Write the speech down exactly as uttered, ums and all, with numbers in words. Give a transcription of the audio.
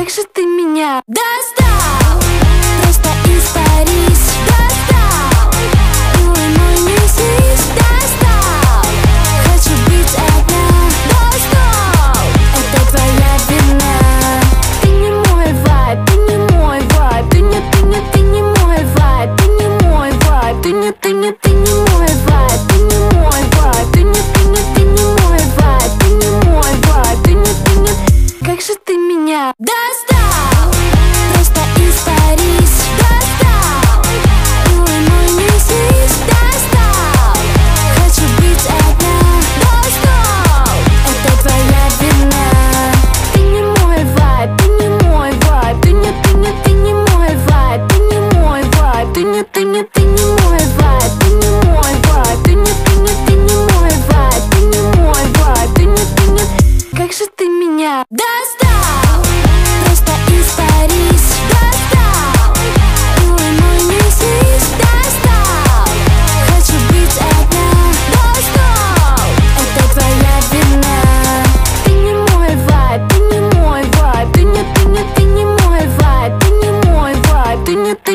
как же ты меня достал, просто испарись, достал, милый мой, не снись, достал, хочу быть одна, достал, это твоя вина. Ты не мой вайб, ты не мой вайб, ты не, ты не, ты не мой вайб, ты не мой вайб, ты не, ты не, ты не мой вайб, ты не мой вайб, ты не, ты не, ты не мой вайб, ты не мой вайб, ты не, ты не, как же ты меня достал, просто испарись, достал, милый мой, не снись, достал, хочу быть одна, достал, это твоя вина. Ты не мой вайб, ты не мой вайб, ты не, ты не, ты не мой вайб, ты не мой вайб, ты не, ты не, ты не мой вайб, ты не мой вайб, ты не, ты не, ты не мой вайб, ты не мой вайб, ты не, ты не, как же ты меня достал, просто испарись, достал, милый мой, не снись, достал, хочу быть одна, достал, это твоя вина. Ты не мой вайб, ты не мой вайб, ты не, ты не, ты не мой вайб, ты не мой вайб, ты не, ты